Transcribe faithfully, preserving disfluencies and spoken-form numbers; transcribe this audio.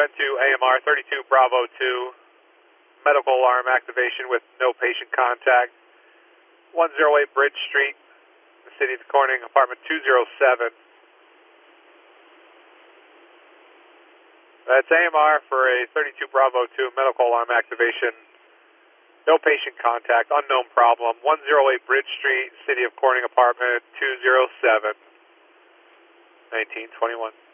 N two A M R thirty-two Bravo two, medical alarm activation with no patient contact, one oh eight Bridge Street, the City of Corning, apartment two oh seven. That's A M R for a thirty-two Bravo two, medical alarm activation, no patient contact, unknown problem, one oh eight Bridge Street, City of Corning, apartment two oh seven, nineteen twenty-one.